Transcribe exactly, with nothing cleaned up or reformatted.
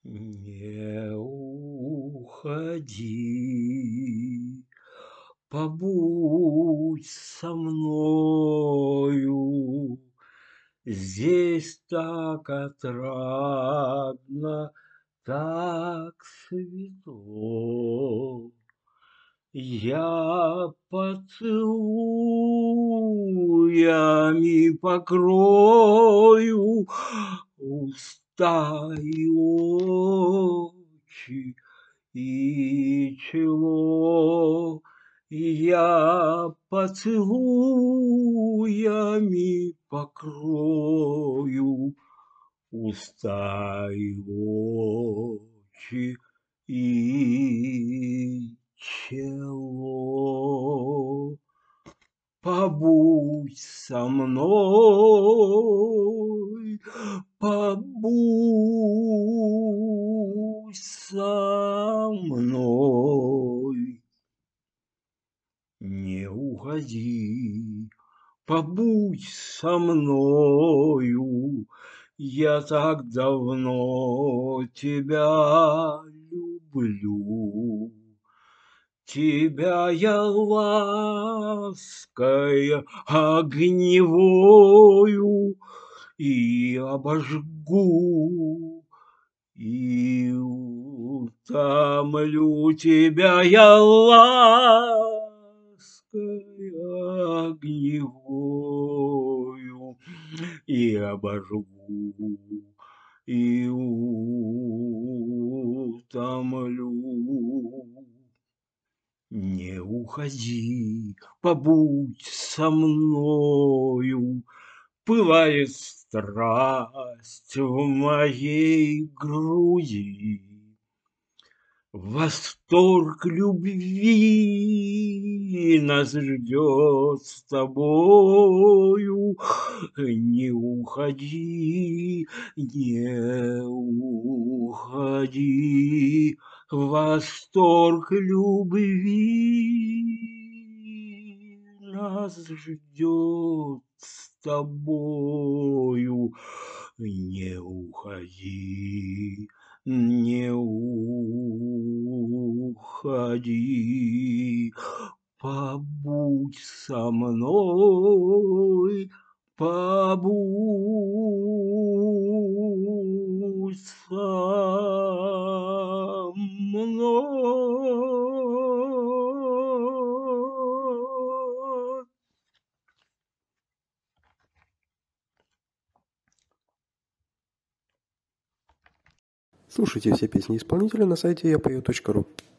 Не уходи, побудь со мною. Здесь так отрадно, так светло. Я поцелуями покрою уста и очи, и чело. Я поцелуями покрою уста и очи, и чело. Побудь со мной, побудь со мной. Не уходи, побудь со мною. Я так давно тебя люблю. Тебя я лаской огневою и обожгу, и утомлю тебя я лаской огневою и обожгу, и утомлю. Не уходи, побудь со мною. Пылает страсть в моей груди, восторг любви нас ждет с тобою. Не уходи, не уходи, восторг любви нас ждет с тобою. Не уходи, не уходи, побудь со мной, побудь со мной. Слушайте все песни исполнителя на сайте я пою точка ру.